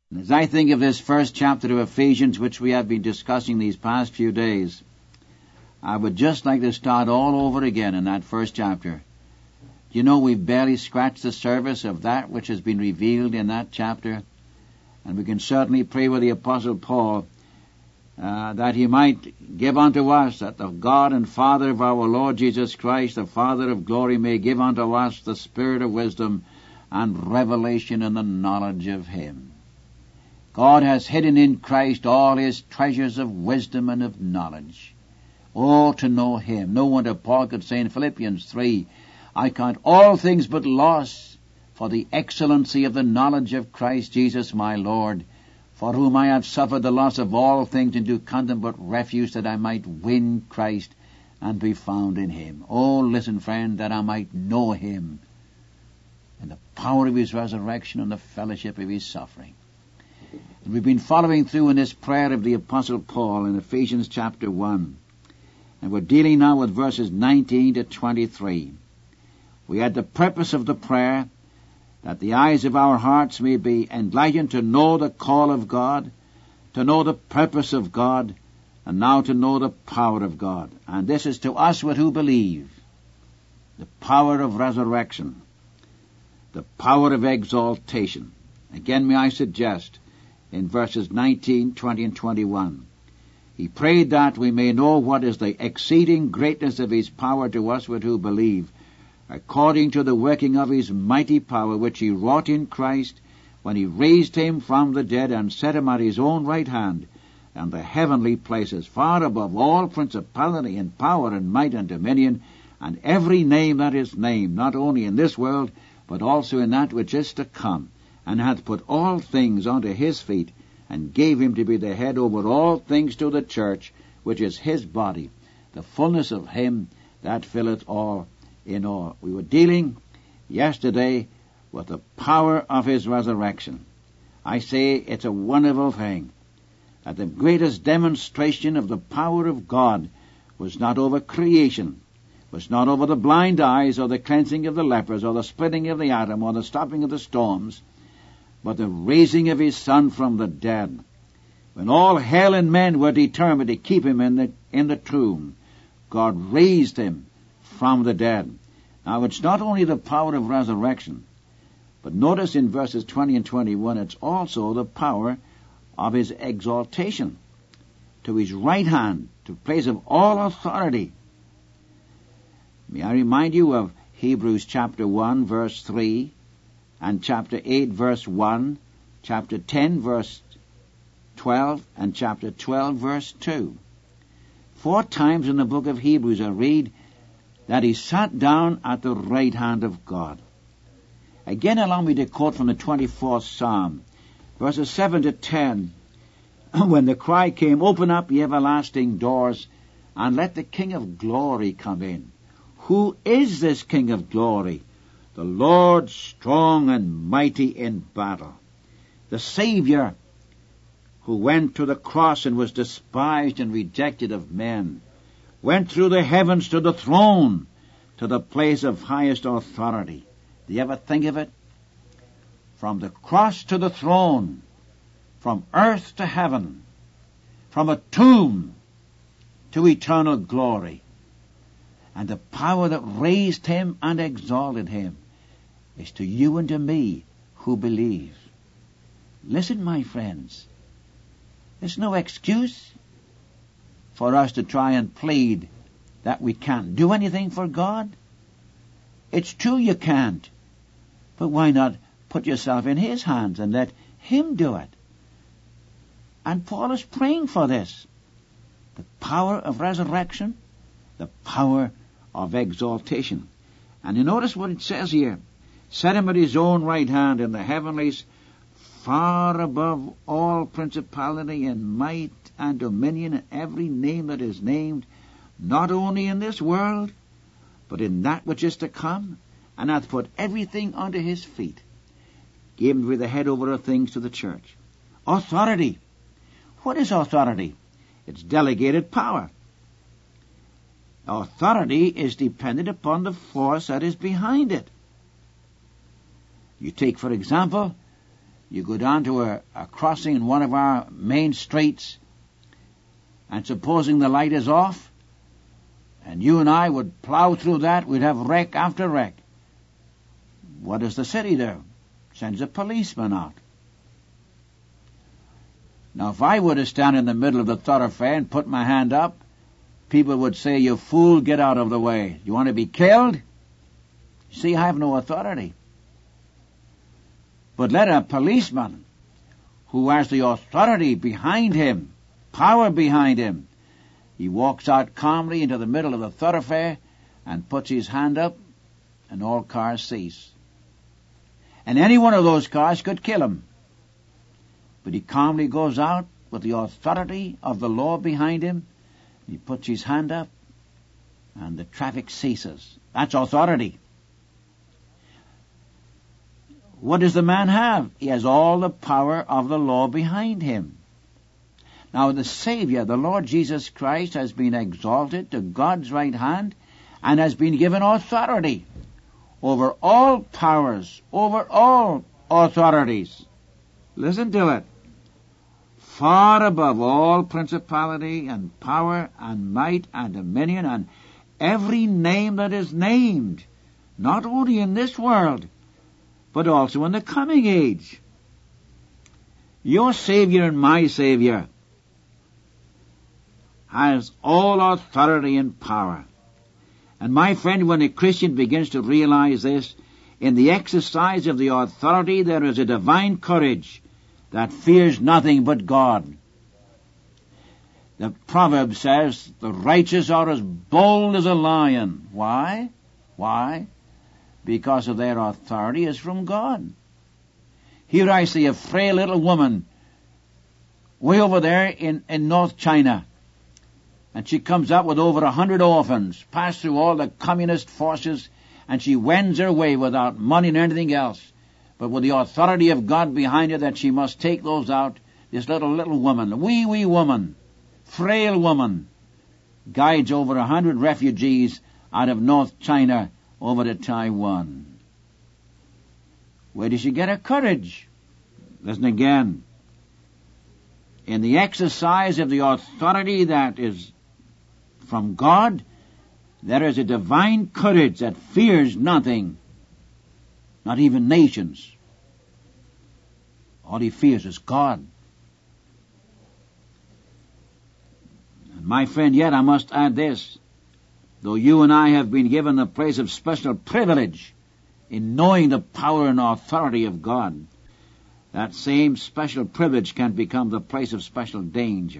As I think of this first chapter of Ephesians, which we have been discussing these past few days, I would just like to start all over again in that first chapter. You know, we've barely scratched the surface of that which has been revealed in that chapter, and we can certainly pray with the Apostle Paul that he might give unto us, that the God and Father of our Lord Jesus Christ, the Father of glory, may give unto us the spirit of wisdom and revelation in the knowledge of him. God has hidden in Christ all his treasures of wisdom and of knowledge. Oh, to know him. No wonder Paul could say in Philippians 3, I count all things but loss for the excellency of the knowledge of Christ Jesus my Lord, for whom I have suffered the loss of all things, and do count them but refuse, that I might win Christ and be found in him. Oh, listen, friend, that I might know him and the power of his resurrection and the fellowship of his suffering. And we've been following through in this prayer of the Apostle Paul in Ephesians chapter 1. And we're dealing now with verses 19 to 23. We had the purpose of the prayer that the eyes of our hearts may be enlightened to know the call of God, to know the purpose of God, and now to know the power of God. And this is to us who believe. The power of resurrection, the power of exaltation. Again, may I suggest, in verses 19, 20, and 21, he prayed that we may know what is the exceeding greatness of his power to us who believe, according to the working of his mighty power, which he wrought in Christ, when he raised him from the dead and set him at his own right hand, and the heavenly places, far above all principality and power and might and dominion, and every name that is named, not only in this world, but also in that which is to come, and hath put all things under his feet, and gave him to be the head over all things to the church, which is his body, the fullness of him that filleth all in all. We were dealing yesterday with the power of his resurrection. I say it's a wonderful thing that the greatest demonstration of the power of God was not over creation, was not over the blind eyes, or the cleansing of the lepers, or the splitting of the atom, or the stopping of the storms, but the raising of his Son from the dead. When all hell and men were determined to keep him in the tomb, God raised him from the dead. Now, it's not only the power of resurrection, but notice in verses 20 and 21, it's also the power of his exaltation to his right hand, to place of all authority. May I remind you of Hebrews chapter 1, verse 3, and chapter 8, verse 1, chapter 10, verse 12, and chapter 12, verse 2. 4 times in the book of Hebrews I read that he sat down at the right hand of God. Again, allow me to quote from the 24th Psalm, verses 7 to 10, when the cry came, open up ye everlasting doors, and let the King of glory come in. Who is this King of glory? The Lord strong and mighty in battle. The Savior who went to the cross and was despised and rejected of men, went through the heavens to the throne, to the place of highest authority. Do you ever think of it? From the cross to the throne, from earth to heaven, from a tomb to eternal glory. And the power that raised him and exalted him is to you and to me who believe. Listen, my friends, there's no excuse for us to try and plead that we can't do anything for God. It's true you can't, but why not put yourself in his hands and let him do it? And Paul is praying for this. The power of resurrection, the power of exaltation. And you notice what it says here. Set him at his own right hand in the heavenlies, far above all principality and might and dominion and every name that is named, not only in this world, but in that which is to come, and hath put everything under his feet. Gave him to be the head over all things to the church. Authority. What is authority? It's delegated power. Authority is dependent upon the force that is behind it. You take, for example, You go down to a crossing in one of our main streets, and supposing the light is off, and you and I would plow through that, we'd have wreck after wreck. What does the city do? Sends a policeman out. Now, if I were to stand in the middle of the thoroughfare and put my hand up, people would say, "You fool, get out of the way. You want to be killed?" See, I have no authority. But let a policeman who has the authority behind him, power behind him, he walks out calmly into the middle of the thoroughfare and puts his hand up, and all cars cease. And any one of those cars could kill him. But he calmly goes out with the authority of the law behind him. He puts his hand up, and the traffic ceases. That's authority. What does the man have? He has all the power of the law behind him. Now the Savior, the Lord Jesus Christ, has been exalted to God's right hand and has been given authority over all powers, over all authorities. Listen to it. Far above all principality and power and might and dominion and every name that is named, not only in this world, but also in the coming age. Your Savior and my Savior has all authority and power. And my friend, when a Christian begins to realize this, in the exercise of the authority there is a divine courage that fears nothing but God. The proverb says, the righteous are as bold as a lion. Why? Why? Because of their authority is from God. Here I see a frail little woman way over there in North China. And she comes up with over 100 orphans, passed through all the communist forces, and she wends her way without money and anything else. But with the authority of God behind her that she must take those out, this little woman, wee woman, frail woman, guides over 100 refugees out of North China over to Taiwan. Where did she get her courage? Listen again. In the exercise of the authority that is from God, there is a divine courage that fears nothing, not even nations. All he fears is God. And my friend, yet I must add this. Though you and I have been given a place of special privilege in knowing the power and authority of God, that same special privilege can become the place of special danger.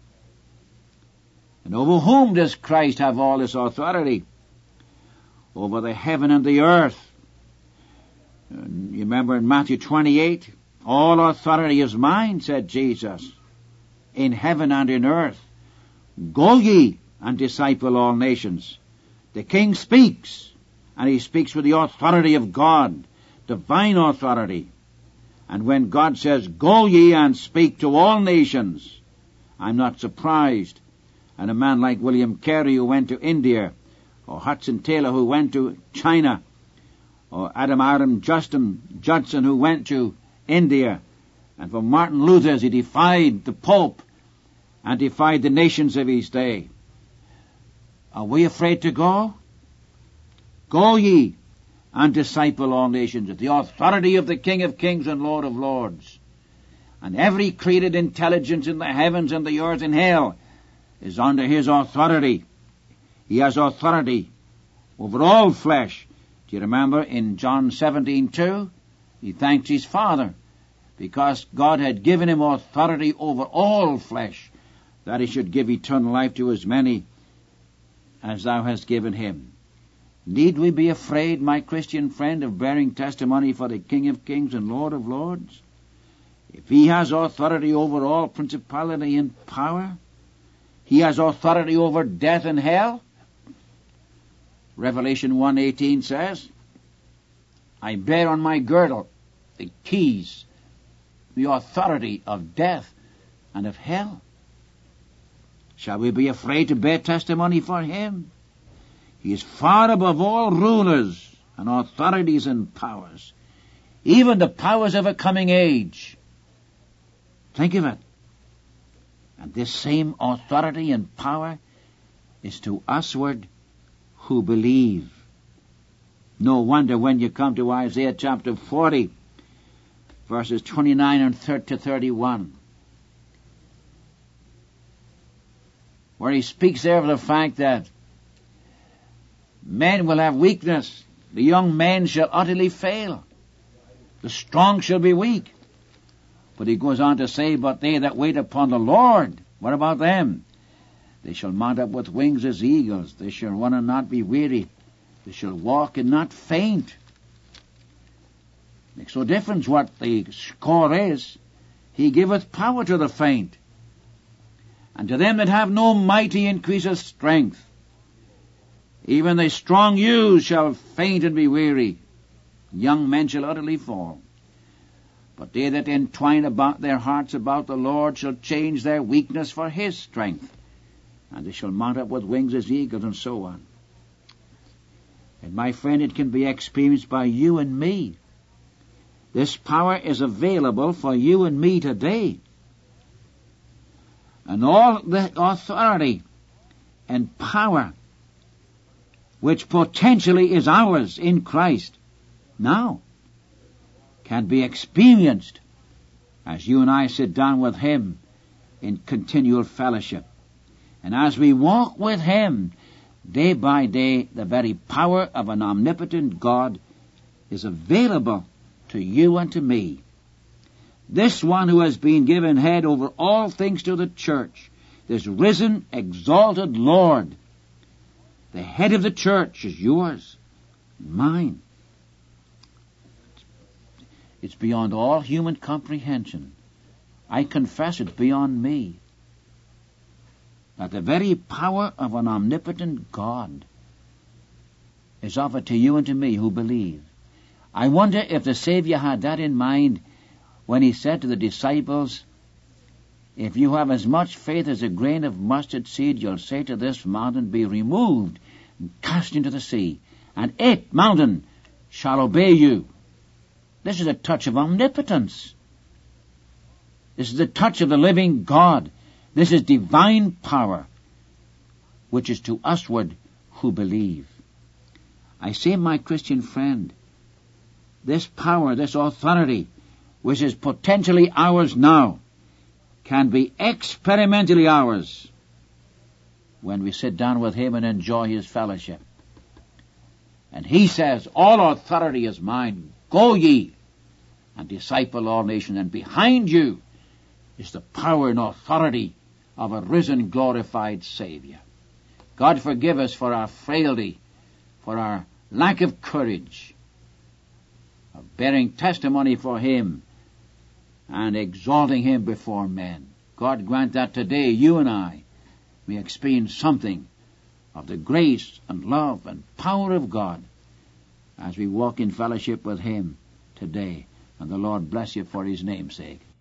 And over whom does Christ have all this authority? Over the heaven and the earth. And you remember in Matthew 28, all authority is mine, said Jesus, in heaven and in earth. Go ye and disciple all nations. The King speaks, and he speaks with the authority of God, divine authority. And when God says, go ye and speak to all nations, I'm not surprised. And a man like William Carey who went to India, or Hudson Taylor who went to China, or Adam Judson who went to India, and for Martin Luther as he defied the Pope and defied the nations of his day. Are we afraid to go? Go ye and disciple all nations with the authority of the King of Kings and Lord of Lords. And every created intelligence in the heavens and the earth and hell is under his authority. He has authority over all flesh. Do you remember in John 17:2? He thanked his Father because God had given him authority over all flesh, that he should give eternal life to as many as thou hast given him. Need we be afraid, my Christian friend, of bearing testimony for the King of Kings and Lord of Lords? If he has authority over all principality and power, he has authority over death and hell. Revelation 1:18 says, I bear on my girdle the keys, the authority of death and of hell. Shall we be afraid to bear testimony for him? He is far above all rulers and authorities and powers. even the powers of a coming age. Think of it. And this same authority and power is to usward who believe. No wonder when you come to Isaiah chapter 40, verses 29 and 31, where he speaks there of the fact that men will have weakness. The young men shall utterly fail. The strong shall be weak. But he goes on to say, but they that wait upon the Lord, what about them? They shall mount up with wings as eagles. They shall run and not be weary. They shall walk and not faint. Makes no difference what the score is. He giveth power to the faint. And to them that have no might he increaseth strength. Even the strong youths shall faint and be weary. Young men shall utterly fall. But they that entwine about their hearts about the Lord shall change their weakness for his strength. And they shall mount up with wings as eagles, and so on. And my friend, it can be experienced by you and me. This power is available for you and me today. And all the authority and power which potentially is ours in Christ now can be experienced as you and I sit down with him in continual fellowship. And as we walk with him day by day, the very power of an omnipotent God is available to you and to me. This one who has been given head over all things to the church, this risen, exalted Lord, the head of the church, is yours, mine. It's beyond all human comprehension. I confess it's beyond me. That the very power of an omnipotent God is offered to you and to me who believe. I wonder if the Savior had that in mind when he said to the disciples, if you have as much faith as a grain of mustard seed, you'll say to this mountain, be removed and cast into the sea, and it, mountain, shall obey you. This is a touch of omnipotence. This is the touch of the living God. This is divine power, which is to usward who believe. I say, my Christian friend, this power, this authority, which is potentially ours now, can be experimentally ours when we sit down with him and enjoy his fellowship. And he says, all authority is mine. Go ye and disciple all nations. And behind you is the power and authority of a risen, glorified Savior. God forgive us for our frailty, for our lack of courage, of bearing testimony for him and exalting him before men. God grant that today you and I may experience something of the grace and love and power of God as we walk in fellowship with him today. And the Lord bless you for his name's sake.